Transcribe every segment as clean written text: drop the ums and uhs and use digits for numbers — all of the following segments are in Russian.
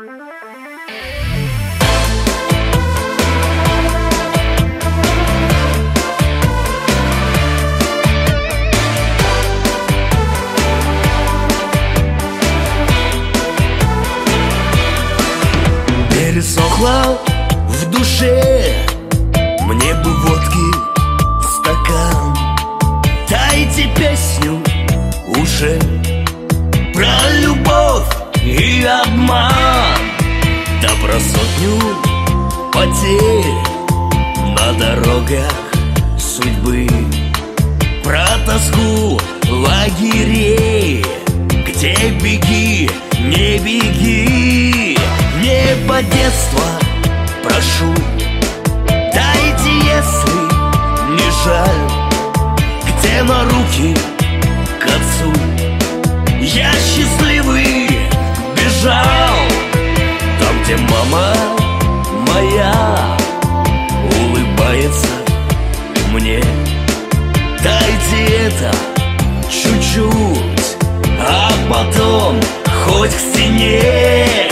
Пересохло в душе, мне бы водки стакан. Дайте песню уже про любовь и обман, да про сотню потерь на дорогах судьбы, про тоску лагерей, где беги, не беги. Небо детства прошу, дайте, если не жаль, где на руки к отцу я счастливый бежал, там, где мама моя улыбается мне. Дайте это чуть-чуть, а потом хоть к стене.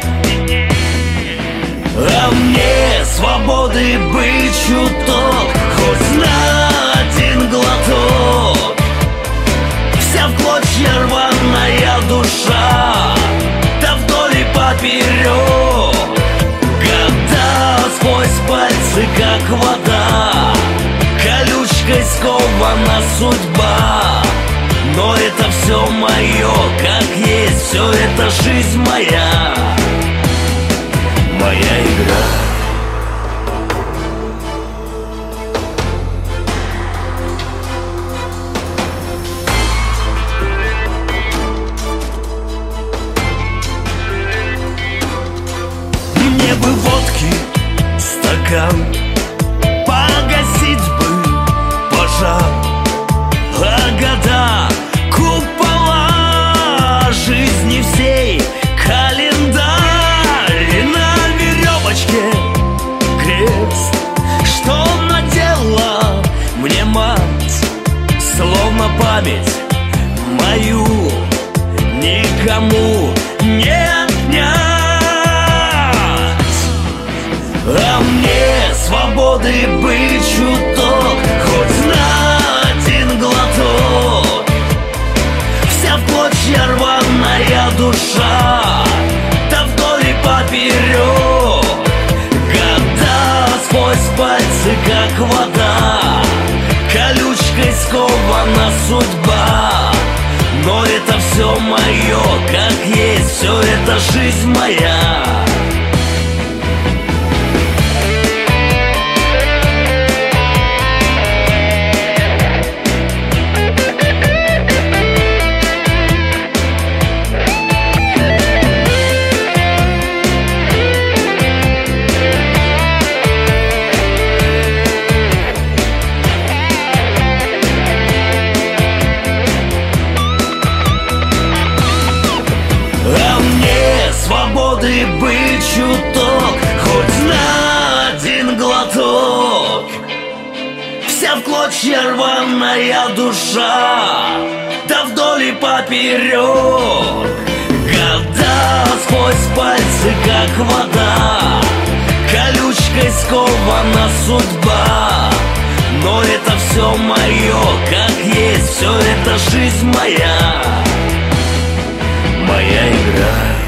А мне свободы быть чуток, хоть на один глоток. Вся в клочья рваная душа, да вдоль и поперек. Года сквозь пальцы, как вода, колючкой скована судьба. Но это все мое, как есть, все это жизнь моя, моя игра. Мне бы водки стакан, погасить бы пожар, а года купола жизни всей календарь. На веревочке крест, что надела мне мать, словно память мою никому не отнять. А мне свободы быть чуток, хоть на один глоток. Вся в клочья рваная душа, да вдоль и поперек. Года сквозь пальцы, как вода, колючкой скована судьба. Но это все мое, как есть, все это жизнь моя. Свободы быть чуток, хоть на один глоток. Вся в клочья рваная душа, да вдоль и поперек. Года сквозь пальцы, как вода, колючкой скована судьба. Но это все мое, как есть, все это жизнь моя, моя игра.